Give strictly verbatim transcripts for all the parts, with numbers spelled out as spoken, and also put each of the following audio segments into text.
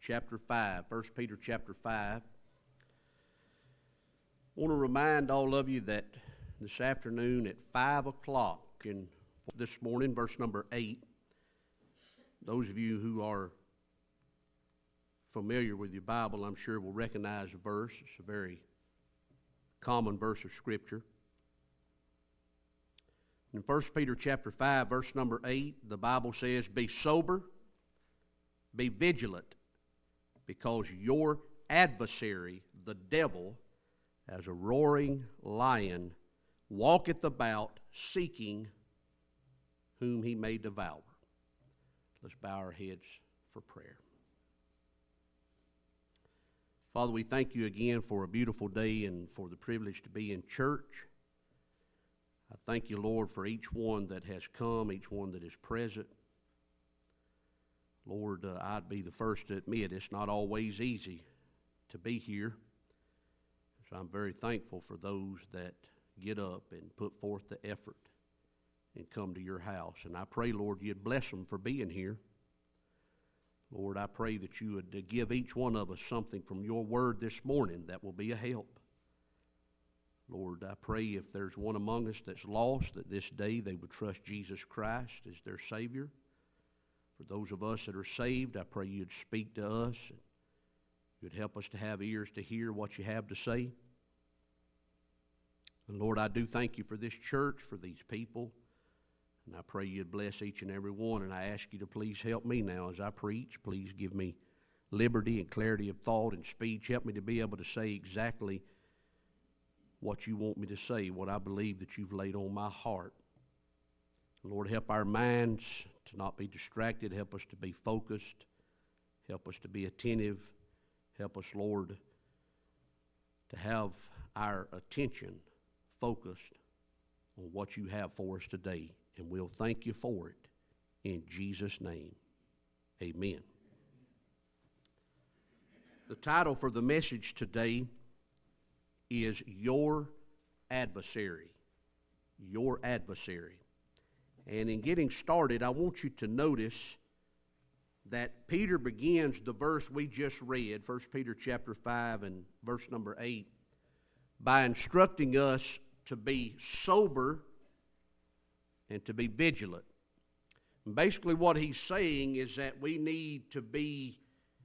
chapter five, First Peter chapter five. I want to remind all of you that this afternoon at five o'clock, and this morning, verse number eight, those of you who are familiar with your Bible, I'm sure will recognize the verse. It's a very common verse of Scripture. In First Peter chapter five, verse number eight, the Bible says, "Be sober, be vigilant, because your adversary, the devil, as a roaring lion, walketh about, seeking whom he may devour." Let's bow our heads for prayer. Father, we thank you again for a beautiful day and for the privilege to be in church. I thank you, Lord, for each one that has come, each one that is present. Lord, uh, I'd be the first to admit it's not always easy to be here. So I'm very thankful for those that get up and put forth the effort and come to your house. And I pray, Lord, you'd bless them for being here. Lord, I pray that you would uh, give each one of us something from your word this morning that will be a help. Lord, I pray if there's one among us that's lost, that this day they would trust Jesus Christ as their Savior. For those of us that are saved, I pray you'd speak to us and you'd help us to have ears to hear what you have to say. And Lord, I do thank you for this church, for these people. And I pray you'd bless each and every one. And I ask you to please help me now as I preach. Please give me liberty and clarity of thought and speech. Help me to be able to say exactly what you want me to say, what I believe that you've laid on my heart. Lord, help our minds to not be distracted. Help us to be focused. Help us to be attentive. Help us, Lord, to have our attention focused on what you have for us today. And we'll thank you for it. In Jesus' name, amen. The title for the message today is Your Adversary. Your Adversary. And in getting started, I want you to notice that Peter begins the verse we just read, First Peter chapter five and verse number eight, by instructing us to be sober and to be vigilant. And basically what he's saying is that we need to be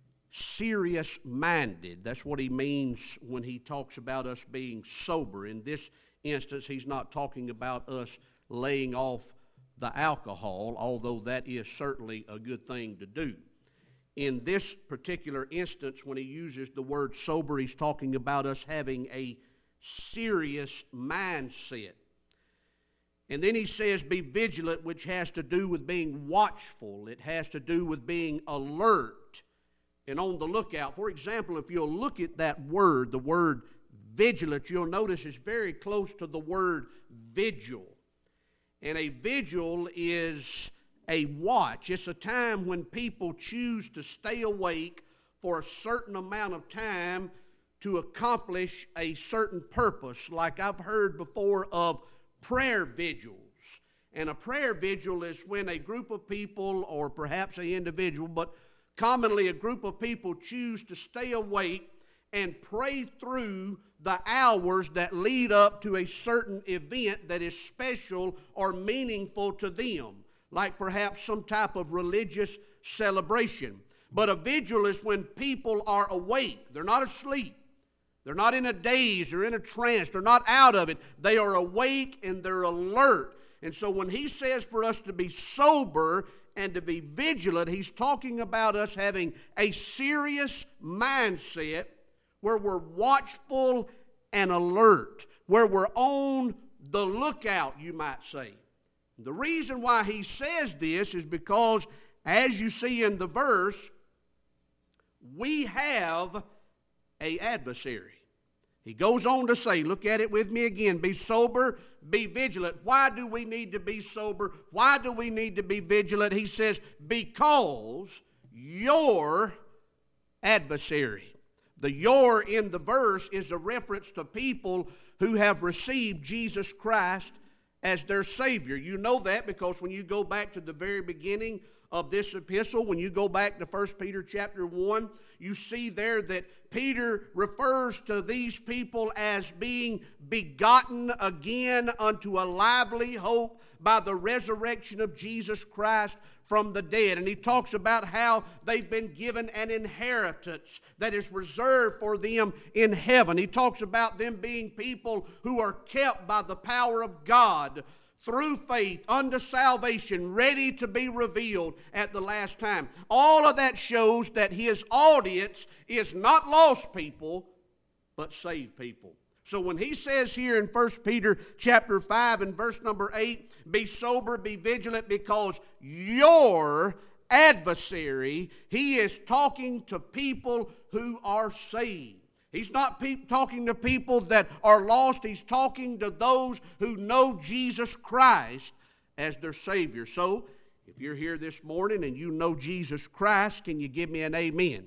serious-minded. That's what he means when he talks about us being sober. In this instance, he's not talking about us laying off the alcohol, although that is certainly a good thing to do. In this particular instance, when he uses the word sober, he's talking about us having a serious mindset. And then he says, be vigilant, which has to do with being watchful. It has to do with being alert and on the lookout. For example, if you'll look at that word, the word vigilant, you'll notice it's very close to the word vigil. And a vigil is a watch. It's a time when people choose to stay awake for a certain amount of time to accomplish a certain purpose. Like I've heard before of prayer vigils. And a prayer vigil is when a group of people, or perhaps an individual, but commonly a group of people choose to stay awake and pray through the hours that lead up to a certain event that is special or meaningful to them, like perhaps some type of religious celebration. But a vigil is when people are awake. They're not asleep. They're not in a daze or in a trance. They're not out of it. They are awake and they're alert. And so when he says for us to be sober and to be vigilant, he's talking about us having a serious mindset where we're watchful and alert, where we're on the lookout, you might say. The reason why he says this is because, as you see in the verse, we have an adversary. He goes on to say, look at it with me again, be sober, be vigilant. Why do we need to be sober? Why do we need to be vigilant? He says, because your adversary. The your in the verse is a reference to people who have received Jesus Christ as their Savior. You know that because when you go back to the very beginning of this epistle, when you go back to First Peter chapter one, you see there that Peter refers to these people as being begotten again unto a lively hope by the resurrection of Jesus Christ from the dead. And he talks about how they've been given an inheritance that is reserved for them in heaven. He talks about them being people who are kept by the power of God through faith unto salvation, ready to be revealed at the last time. All of that shows that his audience is not lost people, but saved people. So when he says here in First Peter chapter five and verse number eight, be sober, be vigilant, because your adversary, he is talking to people who are saved. He's not pe- talking to people that are lost. He's talking to those who know Jesus Christ as their Savior. So, if you're here this morning and you know Jesus Christ, can you give me an amen? Amen.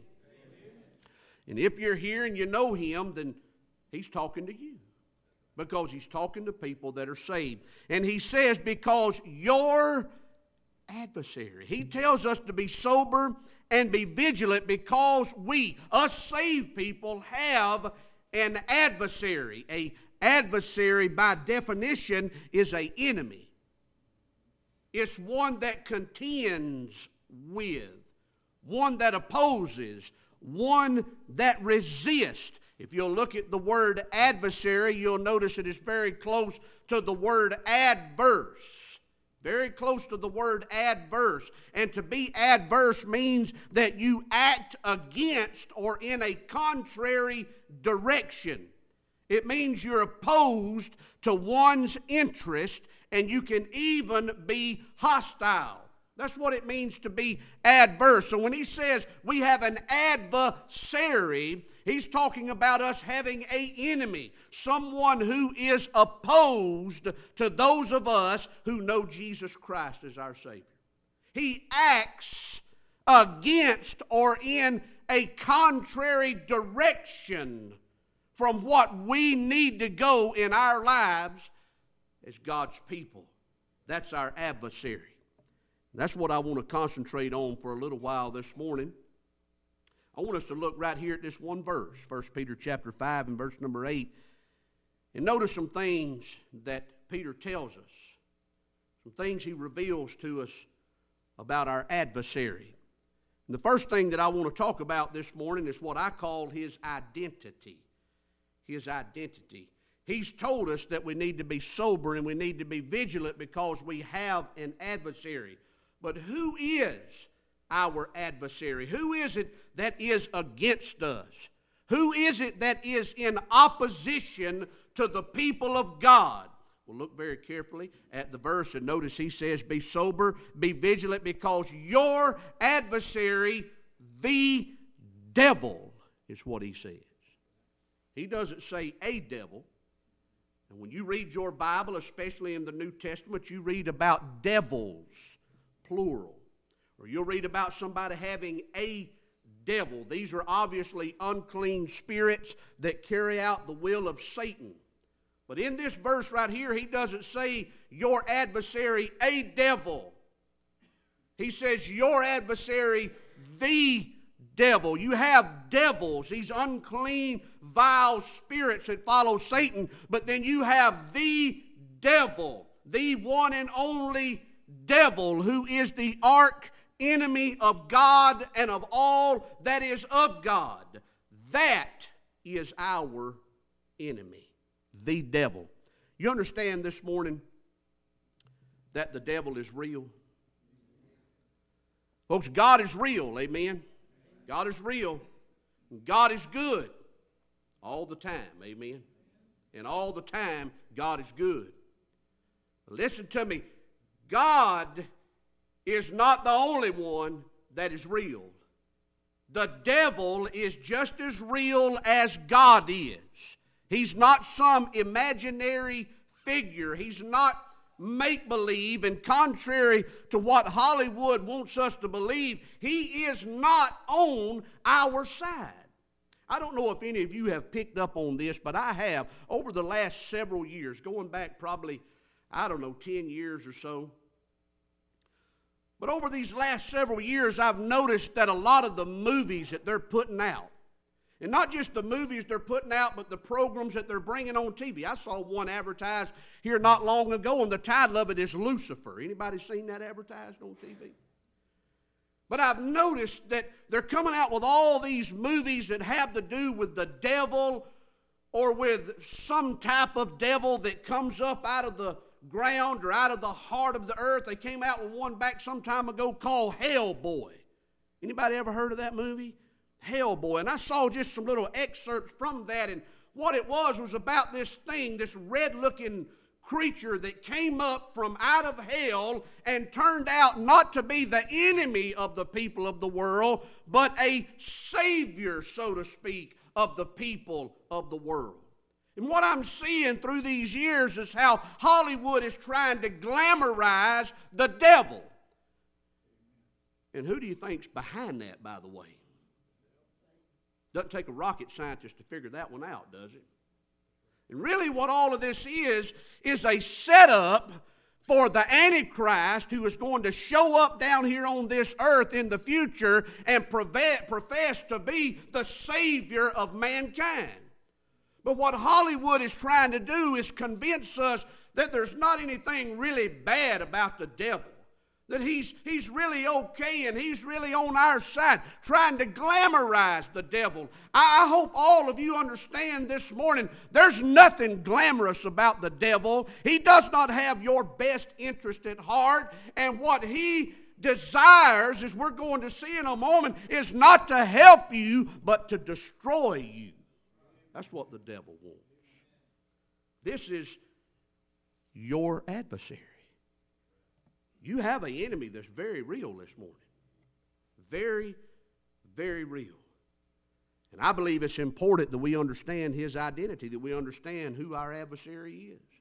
And if you're here and you know Him, then He's talking to you, because He's talking to people that are saved. And He says, because your adversary. He tells us to be sober and be vigilant because we, us saved people, have an adversary. A adversary, by definition, is an enemy. It's one that contends with, one that opposes, one that resists. If you'll look at the word adversary, you'll notice it is very close to the word adverse. Very close to the word adverse. And to be adverse means that you act against or in a contrary direction. It means you're opposed to one's interest, and you can even be hostile. That's what it means to be adverse. So when he says we have an adversary, he's talking about us having an enemy, someone who is opposed to those of us who know Jesus Christ as our Savior. He acts against or in a contrary direction from what we need to go in our lives as God's people. That's our adversary. That's what I want to concentrate on for a little while this morning. I want us to look right here at this one verse, First Peter chapter five and verse number eight, and notice some things that Peter tells us, some things he reveals to us about our adversary. And the first thing that I want to talk about this morning is what I call his identity. His identity. He's told us that we need to be sober and we need to be vigilant because we have an adversary. But who is our adversary? Who is it that is against us? Who is it that is in opposition to the people of God? Well, look very carefully at the verse and notice he says, be sober, be vigilant, because your adversary, the devil, is what he says. He doesn't say a devil. And when you read your Bible, especially in the New Testament, you read about devils, plural. Or you'll read about somebody having a devil. These are obviously unclean spirits that carry out the will of Satan. But in this verse right here, he doesn't say your adversary, a devil. He says your adversary, the devil. You have devils, these unclean, vile spirits that follow Satan, but then you have the devil, the one and only devil, who is the arch enemy of God and of all that is of God. That is our enemy, the devil. You understand this morning that the devil is real? Folks, God is real, amen? God is real. God is good all the time, amen? And all the time, God is good. Listen to me. God is not the only one that is real. The devil is just as real as God is. He's not some imaginary figure. He's not make-believe, and contrary to what Hollywood wants us to believe, he is not on our side. I don't know if any of you have picked up on this, but I have over the last several years, going back probably, I don't know, ten years or so. But over these last several years, I've noticed that a lot of the movies that they're putting out, and not just the movies they're putting out, but the programs that they're bringing on T V. I saw one advertised here not long ago, and the title of it is Lucifer. Anybody seen that advertised on T V? But I've noticed that they're coming out with all these movies that have to do with the devil or with some type of devil that comes up out of the ground or out of the heart of the earth. They came out with one back some time ago called Hellboy. Anybody ever heard of that movie? Hellboy. And I saw just some little excerpts from that, and what it was was about this thing, this red-looking creature that came up from out of hell and turned out not to be the enemy of the people of the world, but a savior, so to speak, of the people of the world. And what I'm seeing through these years is how Hollywood is trying to glamorize the devil. And who do you think's behind that, by the way? Doesn't take a rocket scientist to figure that one out, does it? And really what all of this is, is a setup for the Antichrist who is going to show up down here on this earth in the future and profess to be the Savior of mankind. But what Hollywood is trying to do is convince us that there's not anything really bad about the devil. That he's, he's really okay and he's really on our side, trying to glamorize the devil. I, I hope all of you understand this morning, there's nothing glamorous about the devil. He does not have your best interest at heart. And what he desires, as we're going to see in a moment, is not to help you, but to destroy you. That's what the devil wants. This is your adversary. You have an enemy that's very real this morning. Very, very real. And I believe it's important that we understand his identity, that we understand who our adversary is.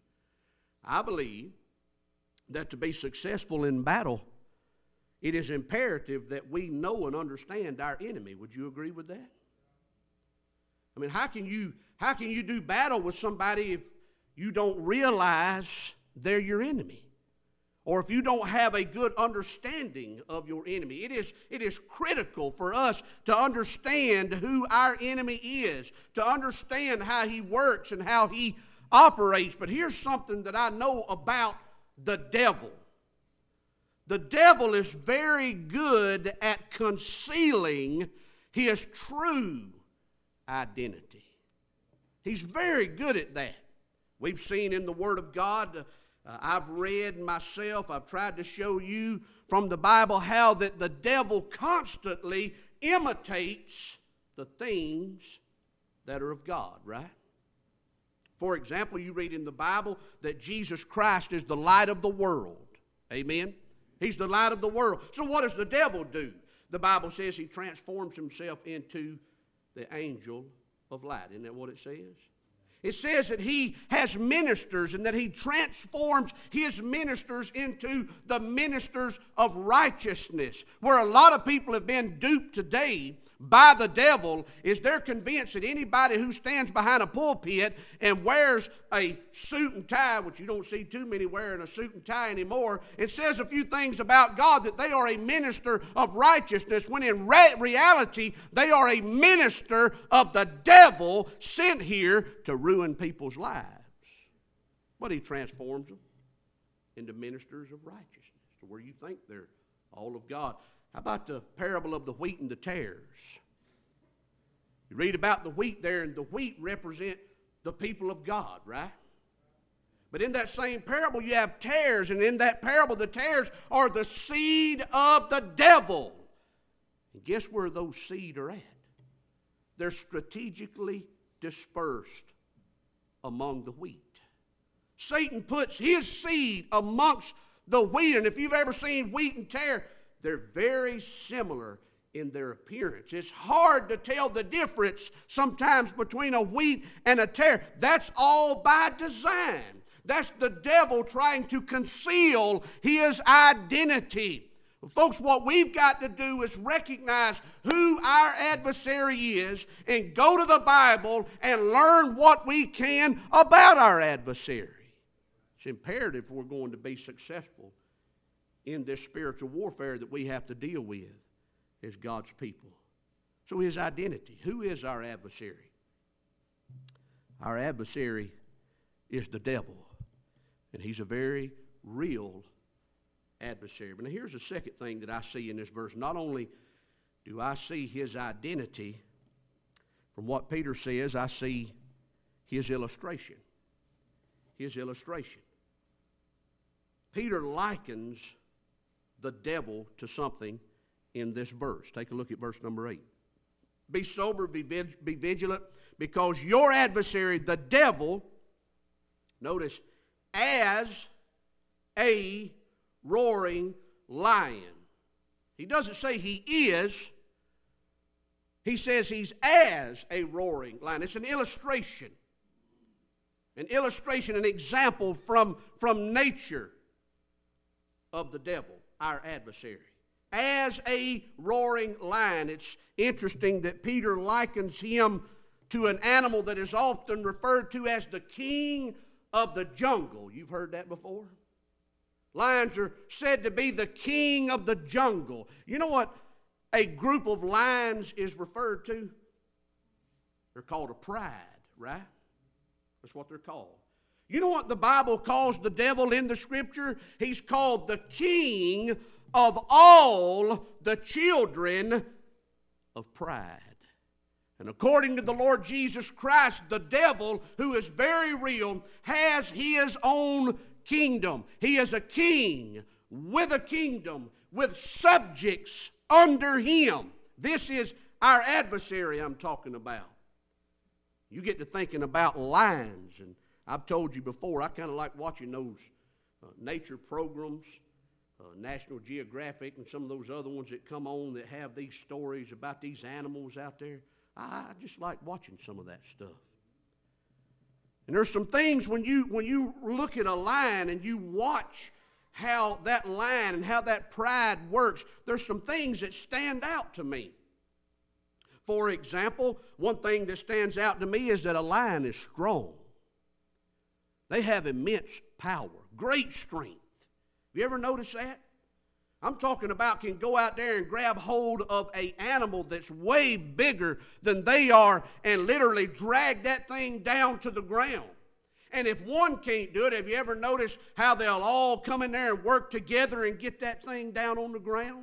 I believe that to be successful in battle, it is imperative that we know and understand our enemy. Would you agree with that? I mean, how can you, how can you do battle with somebody if you don't realize they're your enemy? Or if you don't have a good understanding of your enemy. It is, it is critical for us to understand who our enemy is, to understand how he works and how he operates. But here's something that I know about the devil. The devil is very good at concealing his true identity. He's very good at that. We've seen in the Word of God, uh, Uh, I've read myself, I've tried to show you from the Bible how that the devil constantly imitates the things that are of God, right? For example, you read in the Bible that Jesus Christ is the light of the world. Amen? He's the light of the world. So what does the devil do? The Bible says he transforms himself into the angel of light. Isn't that what it says? It says that he has ministers and that he transforms his ministers into the ministers of righteousness. Where a lot of people have been duped today by the devil is they're convinced that anybody who stands behind a pulpit and wears a suit and tie, which you don't see too many wearing a suit and tie anymore, and says a few things about God, that they are a minister of righteousness, when in re- reality they are a minister of the devil sent here to ruin people's lives. But he transforms them into ministers of righteousness, to where you think they're all of God. How about the parable of the wheat and the tares? You read about the wheat there, and the wheat represent the people of God, right? But in that same parable, you have tares, and in that parable, the tares are the seed of the devil. And guess where those seed are at? They're strategically dispersed among the wheat. Satan puts his seed amongst the wheat, and if you've ever seen wheat and tare, they're very similar in their appearance. It's hard to tell the difference sometimes between a wheat and a tare. That's all by design. That's the devil trying to conceal his identity. Folks, what we've got to do is recognize who our adversary is and go to the Bible and learn what we can about our adversary. It's imperative if we're going to be successful in this spiritual warfare that we have to deal with as God's people. So his identity. Who is our adversary? Our adversary is the devil. And he's a very real adversary. But now here's the second thing that I see in this verse. Not only do I see his identity, from what Peter says, I see his illustration. His illustration. Peter likens the devil to something in this verse. Take a look at verse number eight. Be sober, be, vig- be vigilant, because your adversary, the devil, notice, as a roaring lion. He doesn't say he is. He says he's as a roaring lion. It's an illustration. An illustration, an example from, from nature of the devil, our adversary. As a roaring lion. It's interesting that Peter likens him to an animal that is often referred to as the king of the jungle. You've heard that before? Lions are said to be the king of the jungle. You know what a group of lions is referred to? They're called a pride, right? That's what they're called. You know what the Bible calls the devil in the Scripture? He's called the king of all the children of pride. And according to the Lord Jesus Christ, the devil, who is very real, has his own kingdom. He is a king with a kingdom, with subjects under him. This is our adversary I'm talking about. You get to thinking about lions, and I've told you before, I kind of like watching those uh, nature programs, uh, National Geographic and some of those other ones that come on that have these stories about these animals out there. I just like watching some of that stuff. And there's some things when you when you look at a lion and you watch how that lion and how that pride works, there's some things that stand out to me. For example, one thing that stands out to me is that a lion is strong. They have immense power, great strength. Have you ever noticed that? I'm talking about can go out there and grab hold of an animal that's way bigger than they are and literally drag that thing down to the ground. And if one can't do it, have you ever noticed how they'll all come in there and work together and get that thing down on the ground?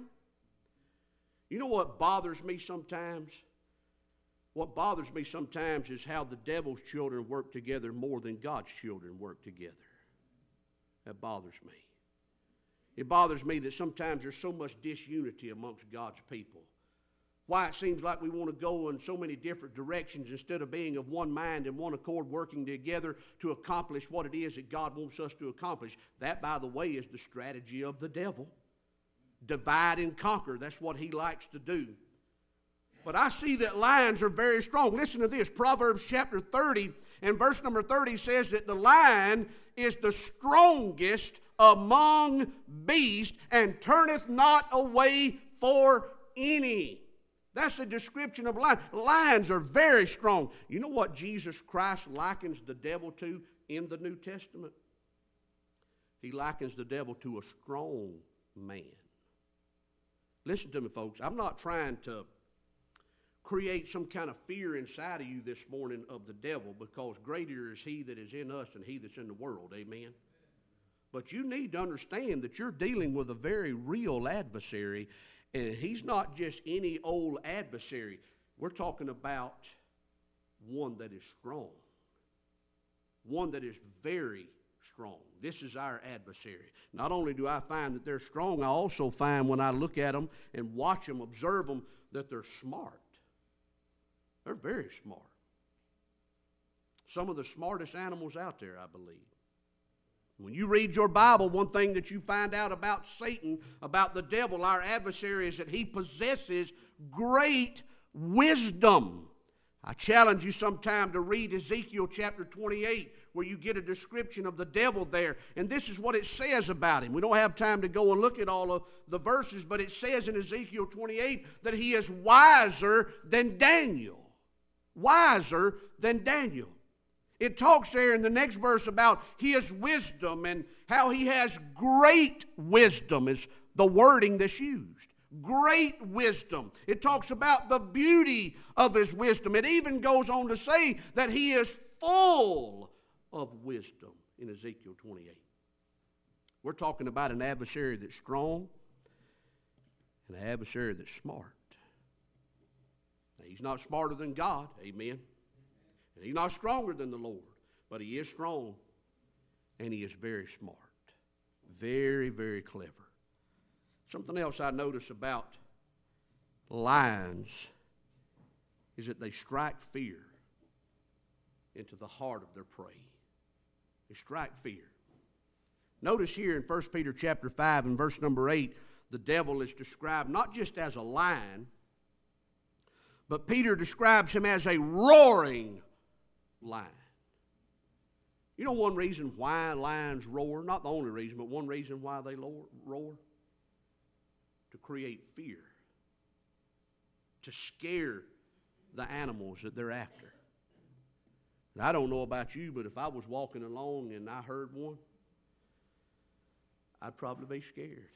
You know what bothers me sometimes? What bothers me sometimes is how the devil's children work together more than God's children work together. That bothers me. It bothers me that sometimes there's so much disunity amongst God's people. Why it seems like we want to go in so many different directions instead of being of one mind and one accord, working together to accomplish what it is that God wants us to accomplish. That, by the way, is the strategy of the devil. Divide and conquer. That's what he likes to do. But I see that lions are very strong. Listen to this. Proverbs chapter thirty and verse number thirty says that the lion is the strongest among beasts and turneth not away for any. That's a description of lions. Lions are very strong. You know what Jesus Christ likens the devil to in the New Testament? He likens the devil to a strong man. Listen to me, folks. I'm not trying to create some kind of fear inside of you this morning of the devil, because greater is he that is in us than he that's in the world. Amen. But you need to understand that you're dealing with a very real adversary, and he's not just any old adversary. We're talking about one that is strong, one that is very strong. This is our adversary. Not only do I find that they're strong, I also find when I look at them and watch them, observe them, that they're smart. They're very smart. Some of the smartest animals out there, I believe. When you read your Bible, one thing that you find out about Satan, about the devil, our adversary, is that he possesses great wisdom. I challenge you sometime to read Ezekiel chapter twenty-eight, where you get a description of the devil there. And this is what it says about him. We don't have time to go and look at all of the verses, but it says in Ezekiel twenty-eight that he is wiser than Daniel. Wiser than Daniel. It talks there in the next verse about his wisdom and how he has great wisdom is the wording that's used. Great wisdom. It talks about the beauty of his wisdom. It even goes on to say that he is full of wisdom in Ezekiel twenty-eight. We're talking about an adversary that's strong and an adversary that's smart. Now, he's not smarter than God, amen. And he's not stronger than the Lord, but he is strong and he is very smart. Very, very clever. Something else I notice about lions is that they strike fear into the heart of their prey. They strike fear. Notice here in First Peter chapter five and verse number eight, the devil is described not just as a lion, but Peter describes him as a roaring lion. You know one reason why lions roar? Not the only reason, but one reason why they roar? To create fear. To scare the animals that they're after. And I don't know about you, but if I was walking along and I heard one, I'd probably be scared.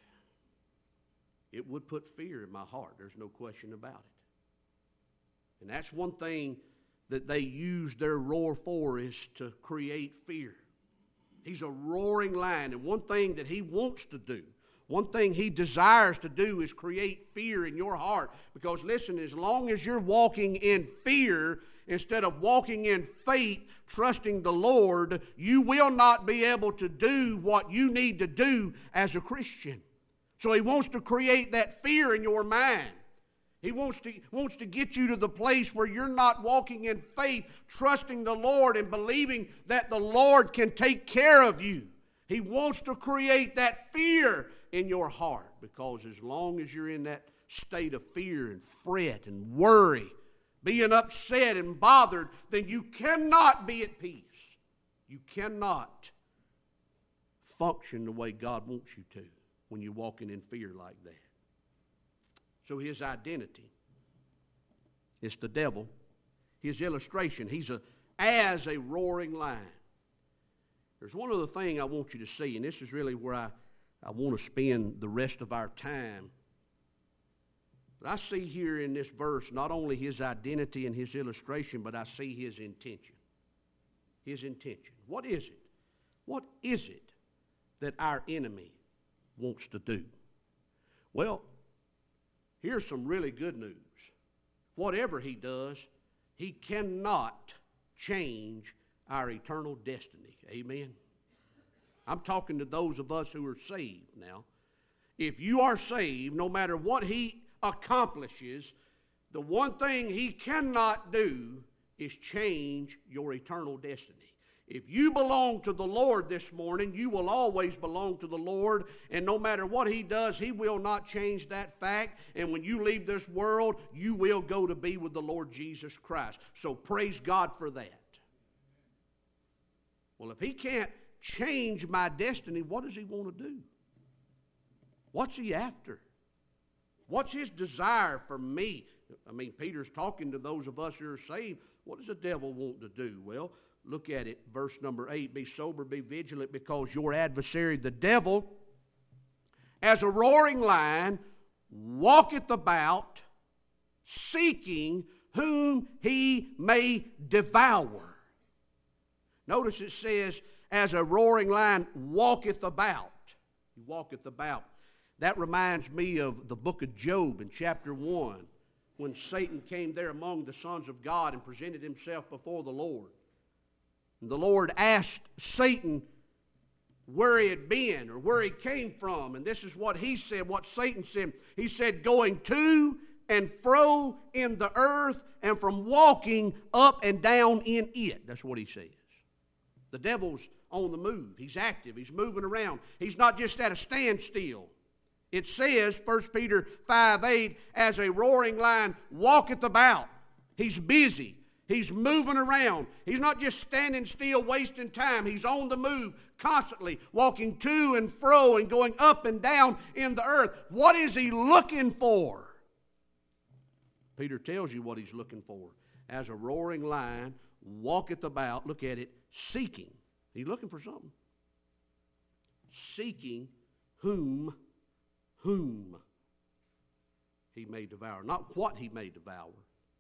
It would put fear in my heart. There's no question about it. And that's one thing that they use their roar for, is to create fear. He's a roaring lion, and one thing that he wants to do, one thing he desires to do is create fear in your heart. Because listen, as long as you're walking in fear instead of walking in faith, trusting the Lord, you will not be able to do what you need to do as a Christian. So he wants to create that fear in your mind. He wants to, wants to get you to the place where you're not walking in faith, trusting the Lord and believing that the Lord can take care of you. He wants to create that fear in your heart, because as long as you're in that state of fear and fret and worry, being upset and bothered, then you cannot be at peace. You cannot function the way God wants you to when you're walking in fear like that. So his identity is the devil. His illustration, he's a, as a roaring lion. There's one other thing I want you to see, and this is really where I, I want to spend the rest of our time. But I see here in this verse not only his identity and his illustration, but I see his intention. His intention. What is it? What is it that our enemy wants to do? Well, here's some really good news. Whatever he does, he cannot change our eternal destiny. Amen? I'm talking to those of us who are saved now. If you are saved, no matter what he accomplishes, the one thing he cannot do is change your eternal destiny. If you belong to the Lord this morning, you will always belong to the Lord, and no matter what he does, he will not change that fact. And when you leave this world, you will go to be with the Lord Jesus Christ. So praise God for that. Well, if he can't change my destiny, what does he want to do? What's he after? What's his desire for me? I mean, Peter's talking to those of us who are saved. What does the devil want to do? Well, look at it, verse number eight. Be sober, be vigilant, because your adversary, the devil, as a roaring lion, walketh about, seeking whom he may devour. Notice it says, as a roaring lion walketh about. He walketh about. That reminds me of the book of Job in chapter one, when Satan came there among the sons of God and presented himself before the Lord. And the Lord asked Satan where he had been or where he came from. And this is what he said, what Satan said. He said, going to and fro in the earth and from walking up and down in it. That's what he says. The devil's on the move. He's active. He's moving around. He's not just at a standstill. It says, First Peter five eight, as a roaring lion walketh about. He's busy. He's moving around. He's not just standing still, wasting time. He's on the move, constantly walking to and fro and going up and down in the earth. What is he looking for? Peter tells you what he's looking for. as a roaring lion, walketh about, look at it, seeking. He's looking for something. Seeking whom, whom he may devour. Not what he may devour,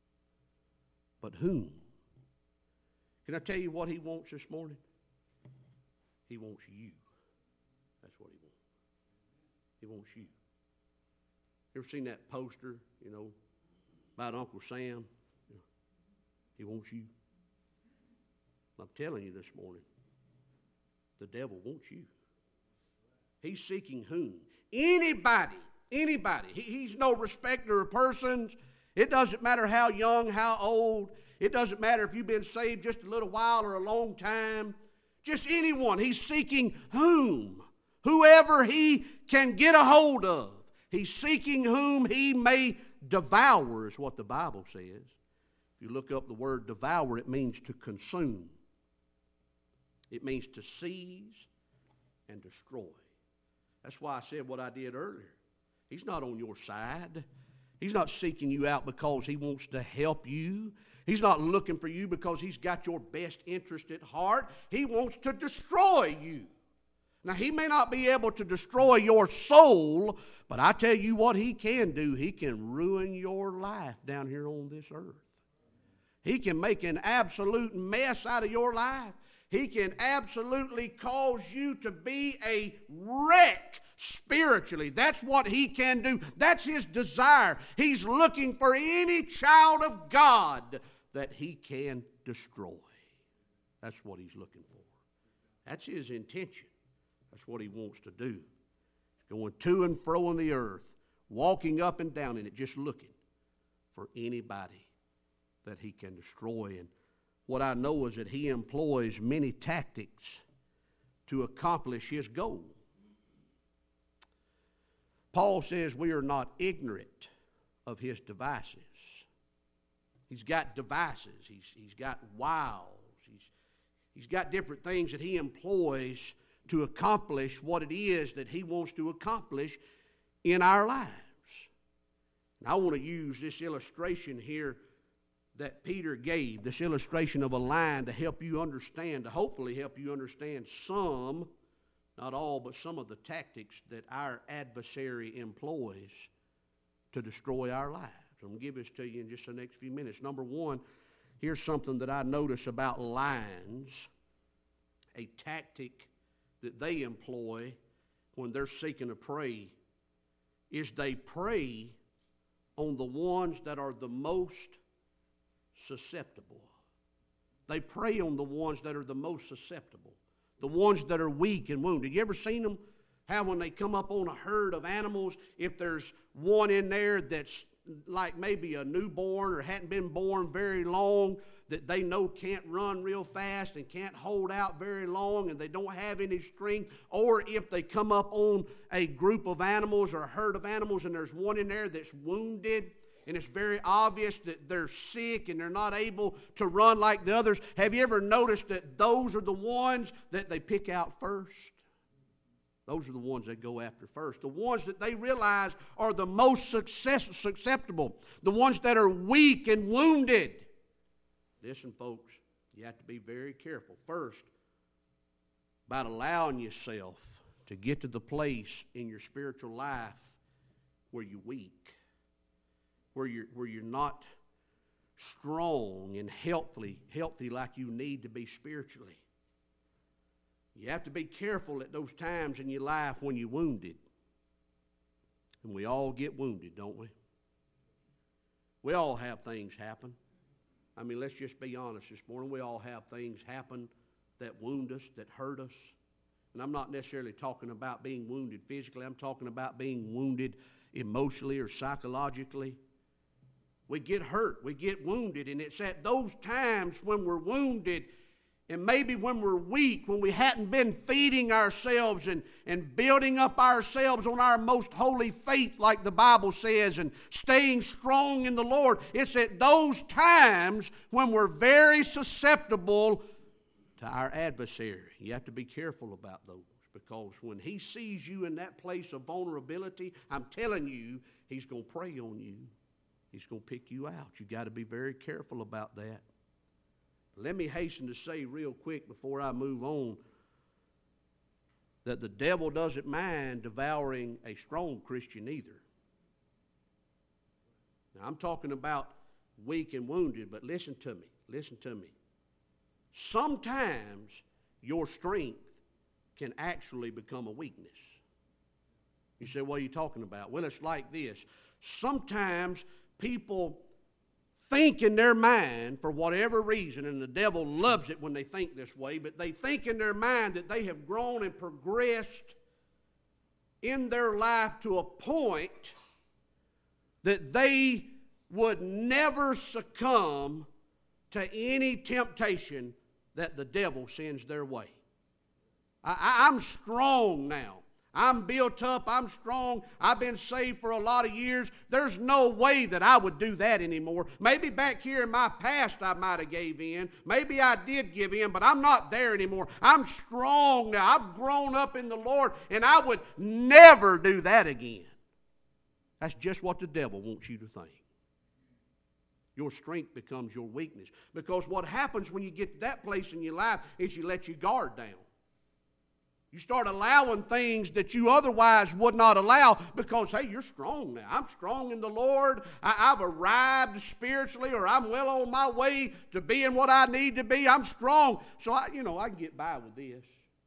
but whom. Can I tell you what he wants this morning? He wants you. That's what he wants. He wants you. You ever seen that poster, you know, about Uncle Sam? He wants you. I'm telling you this morning, the devil wants you. He's seeking whom? Anybody. Anybody. He, he's no respecter of persons. It doesn't matter how young, how old. It doesn't matter if you've been saved just a little while or a long time. Just anyone. He's seeking whom? Whoever he can get a hold of. He's seeking whom he may devour, is what the Bible says. If you look up the word devour, it means to consume. It means to seize and destroy. That's why I said what I did earlier. He's not on your side. He's not seeking you out because he wants to help you. He's not looking for you because he's got your best interest at heart. He wants to destroy you. Now, he may not be able to destroy your soul, but I tell you what he can do. He can ruin your life down here on this earth. He can make an absolute mess out of your life. He can absolutely cause you to be a wreck spiritually. That's what he can do. That's his desire. He's looking for any child of God that he can destroy. That's what he's looking for. That's his intention. That's what he wants to do. Going to and fro on the earth, walking up and down in it, just looking for anybody that he can destroy. And what I know is that he employs many tactics to accomplish his goal. Paul says we are not ignorant of his devices. He's got devices. He's, he's got wiles. He's, he's got different things that he employs to accomplish what it is that he wants to accomplish in our lives. And I want to use this illustration here that Peter gave, this illustration of a lion, to help you understand, to hopefully help you understand some, not all, but some of the tactics that our adversary employs to destroy our lives. I'm going to give this to you in just the next few minutes. Number one, here's something that I notice about lions, a tactic that they employ when they're seeking to prey, is they prey on the ones that are the most susceptible. They prey on the ones that are the most susceptible, the ones that are weak and wounded. You ever seen them? How when they come up on a herd of animals, if there's one in there that's like maybe a newborn or hadn't been born very long, that they know can't run real fast and can't hold out very long and they don't have any strength, or if they come up on a group of animals or a herd of animals and there's one in there that's wounded and it's very obvious that they're sick and they're not able to run like the others, have you ever noticed that those are the ones that they pick out first? Those are the ones they go after first. The ones that they realize are the most success, susceptible. The ones that are weak and wounded. Listen, folks, you have to be very careful. First, about allowing yourself to get to the place in your spiritual life where you're weak, where you're, where you're not strong and healthy, healthy like you need to be spiritually. You have to be careful at those times in your life when you're wounded. And we all get wounded, don't we? We all have things happen. I mean, let's just be honest this morning. We all have things happen that wound us, that hurt us. And I'm not necessarily talking about being wounded physically. I'm talking about being wounded emotionally or psychologically. We get hurt. We get wounded. And it's at those times when we're wounded and maybe when we're weak, when we hadn't been feeding ourselves and, and building up ourselves on our most holy faith, like the Bible says, and staying strong in the Lord, it's at those times when we're very susceptible to our adversary. You have to be careful about those, because when he sees you in that place of vulnerability, I'm telling you, he's going to prey on you. He's going to pick you out. You've got to be very careful about that. Let me hasten to say real quick before I move on that the devil doesn't mind devouring a strong Christian either. Now, I'm talking about weak and wounded, but listen to me. Listen to me. Sometimes your strength can actually become a weakness. You say, what are you talking about? Well, it's like this. Sometimes people think in their mind, for whatever reason, and the devil loves it when they think this way, but they think in their mind that they have grown and progressed in their life to a point that they would never succumb to any temptation that the devil sends their way. I, I, I'm strong now. I'm built up. I'm strong. I've been saved for a lot of years. There's no way that I would do that anymore. Maybe back here in my past I might have gave in. Maybe I did give in, but I'm not there anymore. I'm strong now. I've grown up in the Lord, and I would never do that again. That's just what the devil wants you to think. Your strength becomes your weakness. Because what happens when you get to that place in your life is you let your guard down. You start allowing things that you otherwise would not allow because, hey, you're strong now. I'm strong in the Lord. I, I've arrived spiritually, or I'm well on my way to being what I need to be. I'm strong. So, I, you know, I can get by with this.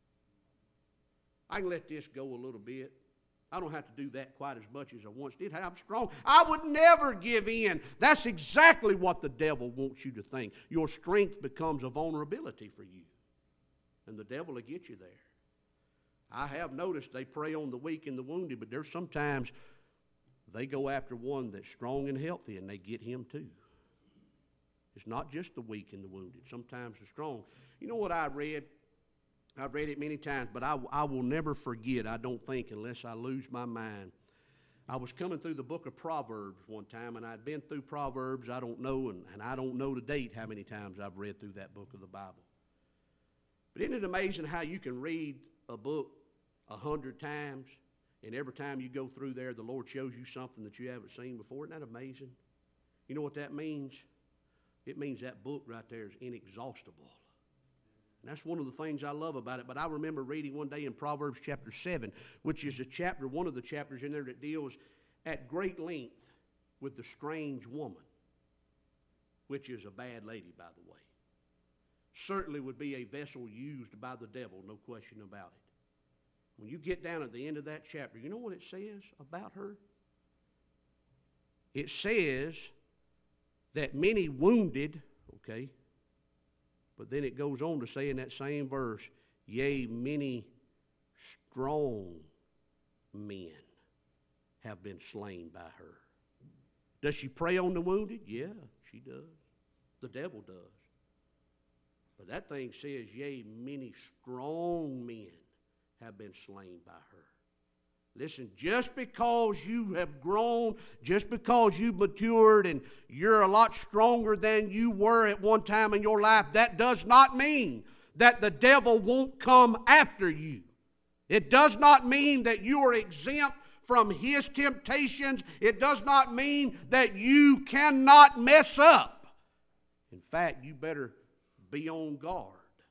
I can let this go a little bit. I don't have to do that quite as much as I once did. Hey, I'm strong. I would never give in. That's exactly what the devil wants you to think. Your strength becomes a vulnerability for you. And the devil will get you there. I have noticed they prey on the weak and the wounded, but there's sometimes they go after one that's strong and healthy, and they get him too. It's not just the weak and the wounded. Sometimes the strong. You know what I read? I've read it many times, but I, I will never forget, I don't think, unless I lose my mind. I was coming through the book of Proverbs one time, and I'd been through Proverbs, I don't know, and, and I don't know to date how many times I've read through that book of the Bible. But isn't it amazing how you can read a book a hundred times, and every time you go through there, the Lord shows you something that you haven't seen before? Isn't that amazing? You know what that means? It means that book right there is inexhaustible. And that's one of the things I love about it. But I remember reading one day in Proverbs chapter seven, which is a chapter, one of the chapters in there that deals at great length with the strange woman, which is a bad lady, by the way. Certainly would be a vessel used by the devil, no question about it. When you get down at the end of that chapter, you know what it says about her? It says that many wounded, okay, but then it goes on to say in that same verse, yea, many strong men have been slain by her. Does she prey on the wounded? Yeah, she does. The devil does. But that thing says, yea, many strong men have been slain by her. Listen, just because you have grown, just because you've matured and you're a lot stronger than you were at one time in your life, that does not mean that the devil won't come after you. It does not mean that you are exempt from his temptations. It does not mean that you cannot mess up. In fact, you better be on guard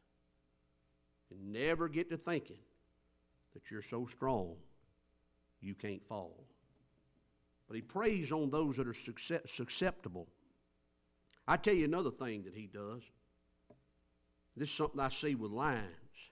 and never get to thinking that you're so strong you can't fall. But he preys on those that are susceptible. I tell you another thing that he does. This is something I see with lions.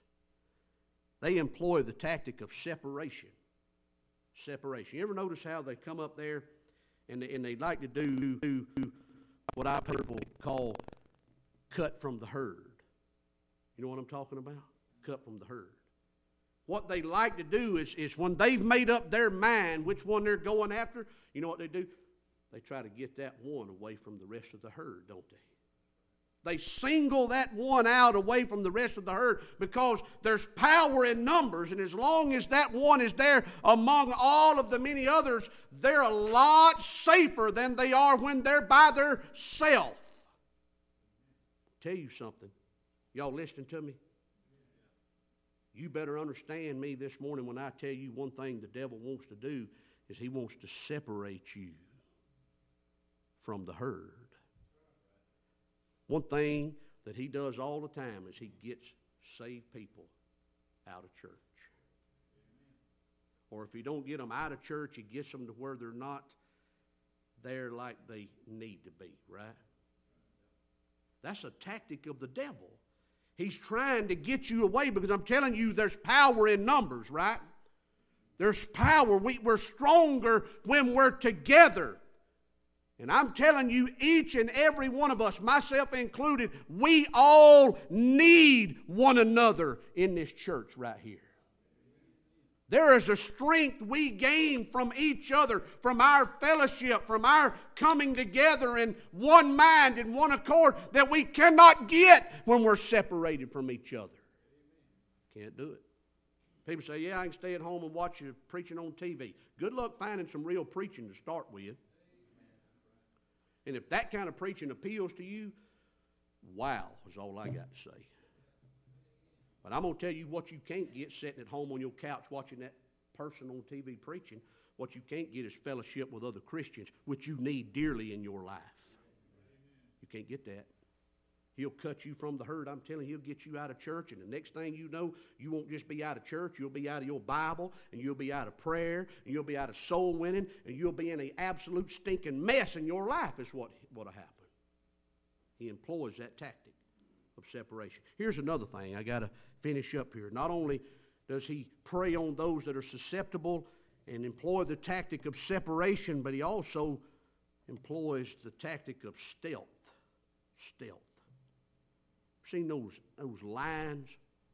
They employ the tactic of separation. Separation. You ever notice how they come up there and they, and they like to do, do what I've heard people call cut from the herd? You know what I'm talking about? Cut from the herd. What they like to do is, is when they've made up their mind which one they're going after, you know what they do? They try to get that one away from the rest of the herd, don't they? They single that one out away from the rest of the herd because there's power in numbers, and as long as that one is there among all of the many others, they're a lot safer than they are when they're by themselves. Tell you something. Y'all listening to me? You better understand me this morning when I tell you one thing the devil wants to do is he wants to separate you from the herd. One thing that he does all the time is he gets saved people out of church. Or if he don't get them out of church, he gets them to where they're not there like they need to be, right? That's a tactic of the devil. He's trying to get you away because I'm telling you there's power in numbers, right? There's power. We, we're stronger when we're together. And I'm telling you, each and every one of us, myself included, we all need one another in this church right here. There is a strength we gain from each other, from our fellowship, from our coming together in one mind and one accord that we cannot get when we're separated from each other. Can't do it. People say, yeah, I can stay at home and watch you preaching on T V. Good luck finding some real preaching to start with. And if that kind of preaching appeals to you, wow, is all I got to say. But I'm going to tell you what you can't get sitting at home on your couch watching that person on T V preaching. What you can't get is fellowship with other Christians, which you need dearly in your life. You can't get that. He'll cut you from the herd. I'm telling you, he'll get you out of church, and the next thing you know, you won't just be out of church, you'll be out of your Bible, and you'll be out of prayer, and you'll be out of soul winning, and you'll be in an absolute stinking mess in your life is what will happen. He employs that tactic of separation. Here's another thing I got to finish up here. Not only does he prey on those that are susceptible and employ the tactic of separation, but he also employs the tactic of stealth. Stealth. Seen those, those lions?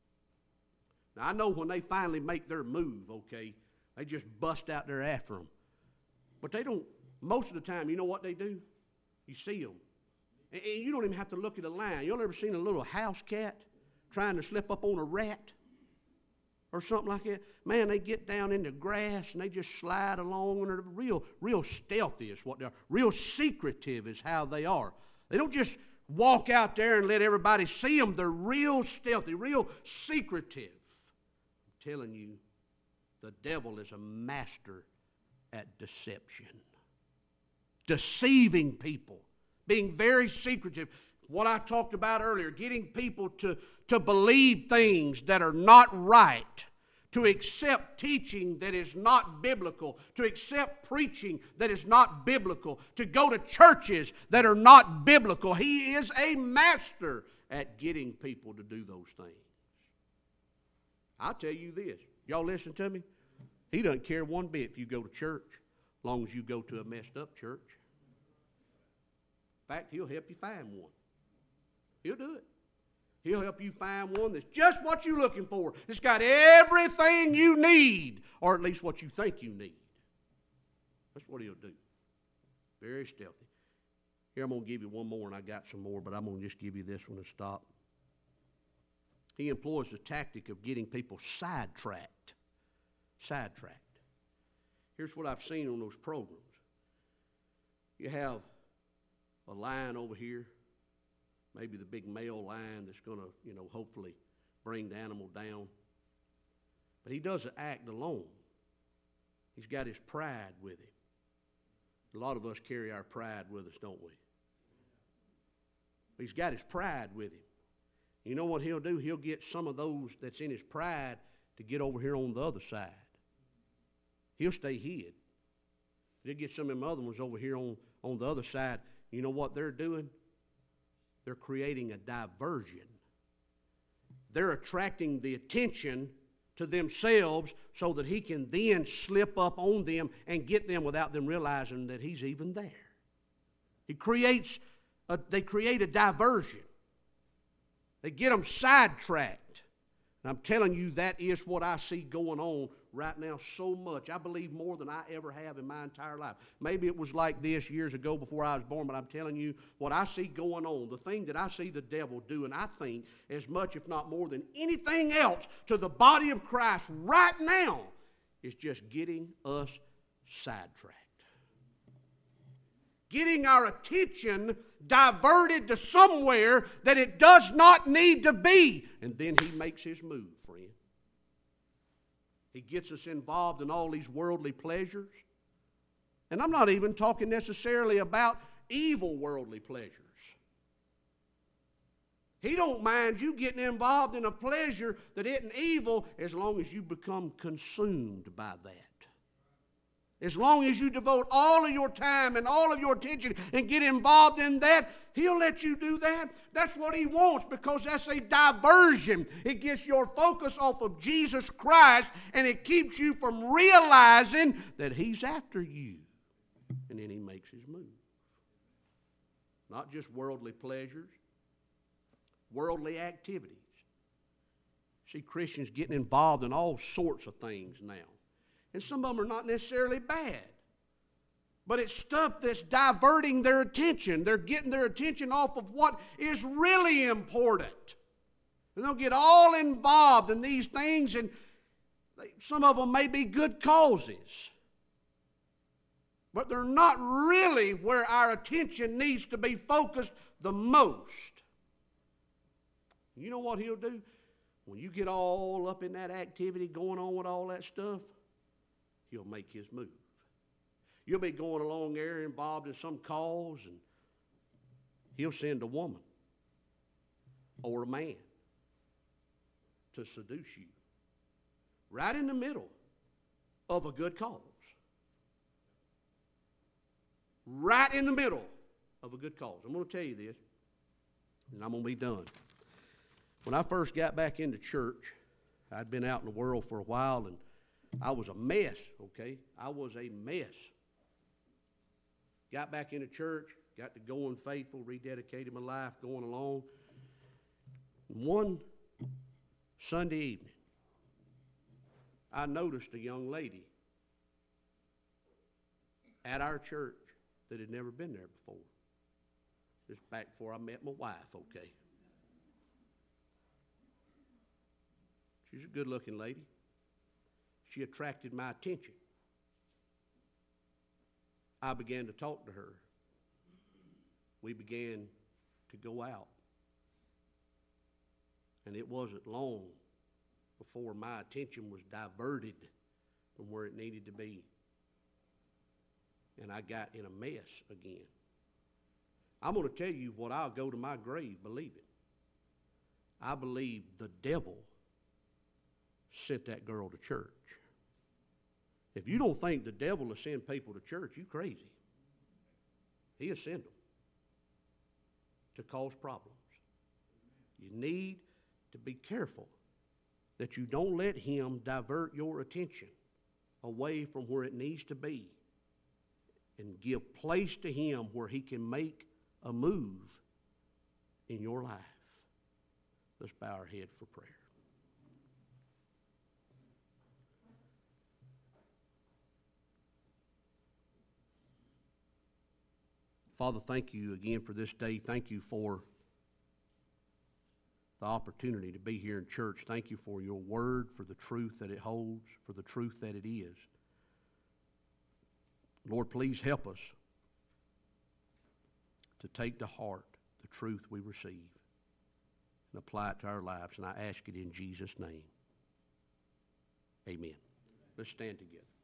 Now, I know when they finally make their move, okay, they just bust out there after them. But they don't, most of the time, you know what they do? You see them. And, and you don't even have to look at a lion. You ever seen a little house cat trying to slip up on a rat or something like that? Man, they get down in the grass and they just slide along, and they're real, real stealthy is what they are. Real secretive is how they are. They don't just walk out there and let everybody see them. They're real stealthy, real secretive. I'm telling you, the devil is a master at deception. Deceiving people. Being very secretive. What I talked about earlier, getting people to, to believe things that are not right. To accept teaching that is not biblical, to accept preaching that is not biblical, to go to churches that are not biblical. He is a master at getting people to do those things. I'll tell you this. Y'all listen to me? He doesn't care one bit if you go to church, as long as you go to a messed up church. In fact, he'll help you find one. He'll do it. He'll help you find one that's just what you're looking for. It's got everything you need, or at least what you think you need. That's what he'll do. Very stealthy. Here, I'm going to give you one more, and I got some more, but I'm going to just give you this one to stop. He employs the tactic of getting people sidetracked. Sidetracked. Here's what I've seen on those programs. You have a lion over here. Maybe the big male lion that's going to, you know, hopefully bring the animal down. But he doesn't act alone. He's got his pride with him. A lot of us carry our pride with us, don't we? He's got his pride with him. You know what he'll do? He'll get some of those that's in his pride to get over here on the other side. He'll stay hid. He'll get some of them other ones over here on, on the other side. You know what they're doing? They're creating a diversion. They're attracting the attention to themselves so that he can then slip up on them and get them without them realizing that he's even there. He creates a, they create a diversion. They get them sidetracked. And I'm telling you, that is what I see going on right now so much. I believe more than I ever have in my entire life. Maybe it was like this years ago before I was born, but I'm telling you what I see going on, the thing that I see the devil doing, I think, as much if not more than anything else to the body of Christ right now, is just getting us sidetracked. Getting our attention diverted to somewhere that it does not need to be. And then he makes his move, friend. He gets us involved in all these worldly pleasures. And I'm not even talking necessarily about evil worldly pleasures. He don't mind you getting involved in a pleasure that isn't evil as long as you become consumed by that. As long as you devote all of your time and all of your attention and get involved in that, He'll let you do that. That's what He wants, because that's a diversion. It gets your focus off of Jesus Christ, and it keeps you from realizing that He's after you. And then He makes His move. Not just worldly pleasures, worldly activities. See Christians getting involved in all sorts of things now. And some of them are not necessarily bad. But it's stuff that's diverting their attention. They're getting their attention off of what is really important. And they'll get all involved in these things, and they, some of them may be good causes. But they're not really where our attention needs to be focused the most. You know what He'll do? When you get all up in that activity, going on with all that stuff, He'll make His move. You'll be going along there involved in some cause, and He'll send a woman or a man to seduce you right in the middle of a good cause. Right in the middle of a good cause. I'm going to tell you this, and I'm going to be done. When I first got back into church, I'd been out in the world for a while, and I was a mess, okay? I was a mess. Got back into church, got to going faithful, rededicated my life, going along. One Sunday evening, I noticed a young lady at our church that had never been there before. This back before I met my wife, okay? She's a good-looking lady. She attracted my attention. I began to talk to her. We began to go out. And it wasn't long before my attention was diverted from where it needed to be. And I got in a mess again. I'm going to tell you what I'll go to my grave believing. I believe the devil sent that girl to church. If you don't think the devil will send people to church, you crazy. He'll send them to cause problems. You need to be careful that you don't let him divert your attention away from where it needs to be, and give place to him where he can make a move in your life. Let's bow our head for prayer. Father, thank you again for this day. Thank you for the opportunity to be here in church. Thank you for your word, for the truth that it holds, for the truth that it is. Lord, please help us to take to heart the truth we receive and apply it to our lives. And I ask it in Jesus' name. Amen. Let's stand together.